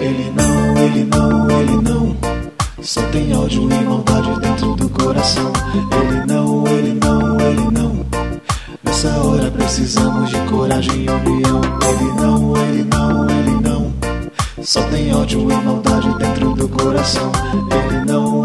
Ele não, só tem ódio e maldade dentro do coração. Ele não, nessa hora precisamos de coragem e união. Ele não, só tem ódio e maldade dentro do coração. Ele não,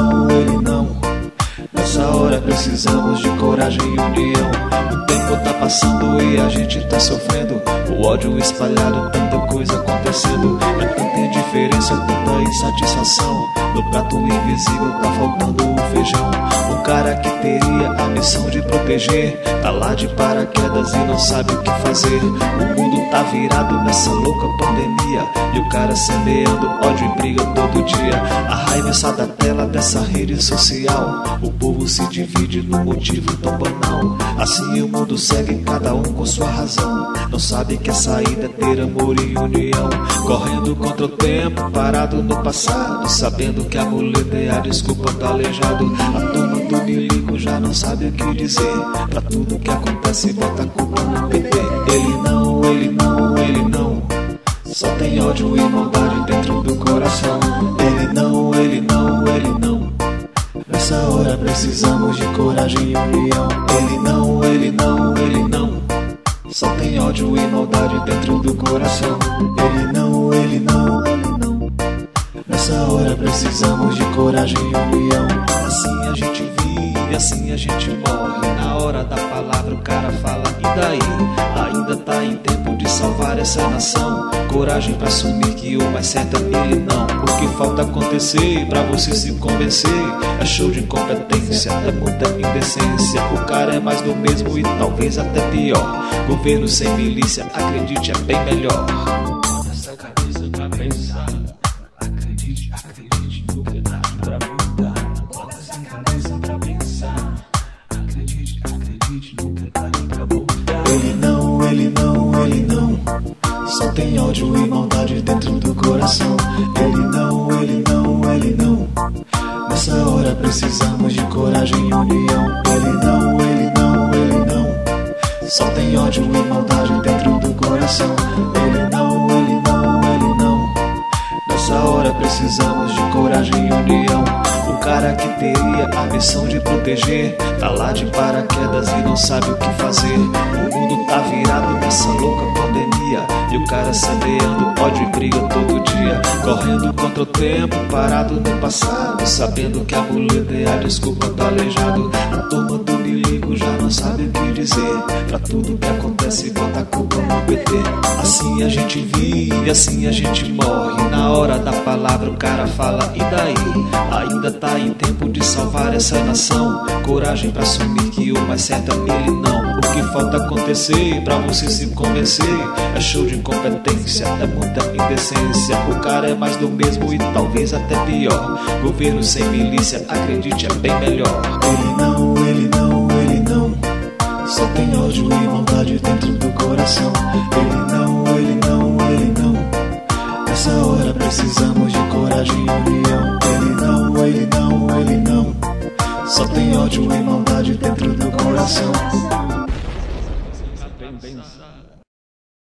nessa hora precisamos de coragem e união. O tempo tá passando e a gente tá sofrendo, o ódio espalhado, tanta coisa acontecendo. É tanta indiferença, tanta insatisfação. No prato invisível tá faltando o feijão. O cara que teria a missão de proteger tá lá de paraquedas e não sabe o que fazer. O mundo tá virado nessa louca pandemia e o cara semeando ódio e briga todo dia. A raiva está da tela dessa rede social. O povo se divide num motivo tão banal. Assim o mundo segue, cada um com sua razão. Não sabe que a saída é ter amor e união. Correndo contra o tempo, parado no passado, sabendo que a muleta é a desculpa do aleijado. A turma do milico já não sabe o que dizer. Pra tudo que acontece bota a culpa no PT. Ele não, só tem ódio e maldade dentro do coração. Ele não, nessa hora precisamos de coragem e união. Ele não, só tem ódio e maldade dentro do coração. Ele não, nessa hora precisamos de coragem e união. Assim a gente vive, assim a gente morre. Na hora da palavra o cara fala, e daí? Ainda tá em tempo de salvar essa nação. Coragem pra assumir que o mais certo é ele não. O que falta acontecer pra você se convencer é show de incompetência, é muita indecência. O cara é mais do mesmo e talvez até pior. Governo sem milícia, acredite, é bem melhor. Essa cabeça pra pensar, acredite no que dá pra mudar. Bota essa cabeça pra pensar, acredite no que dá pra mudar. Ele não, só tem ódio e maldade dentro do coração. Ele não, nessa hora precisamos de coragem e união. Ele não, só tem ódio e maldade dentro do coração. Ele não, nessa hora precisamos de coragem e união. O cara que teria a missão de proteger tá lá de paraquedas e não sabe o que fazer. O mundo tá virado nessa louca pandemia e o cara semeando ódio e briga todo dia. Correndo contra o tempo, parado no passado, sabendo que a muleta é a desculpa do aleijado. A turma do milico já não sabe o que dizer. Pra tudo que acontece bota a culpa no PT. Assim a gente vive, assim a gente morre. Na hora da palavra o cara fala, e daí? Ainda tá em tempo de salvar essa nação. Coragem pra assumir que o mais certo é ele não. O que falta acontecer pra você se convencer é show de incompetência, é muita indecência. O cara é mais do mesmo e talvez até pior. Governo sem milícia, acredite, é bem melhor. Ele não, só tem ódio e maldade dentro do coração. Ele não, nessa hora precisamos de coragem e união. Ele não, só tem ódio e maldade dentro do coração. Pensar.